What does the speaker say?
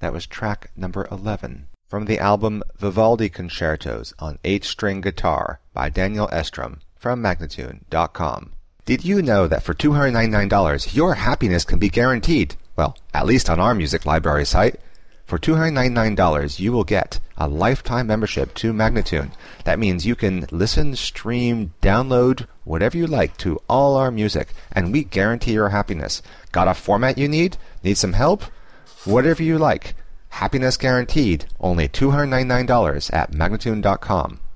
That was track number 11 from the album Vivaldi Concertos on H-String Guitar by Daniel Estrom from Magnatune.com. Did you know that for $299 your happiness can be guaranteed? Well, at least on our music library site. For $299 you will get a lifetime membership to Magnatune. That means you can listen, stream, download, whatever you like to all our music, and we guarantee your happiness. Got a format you need? Need some help? Whatever you like. Happiness guaranteed. Only $299 at Magnatune.com.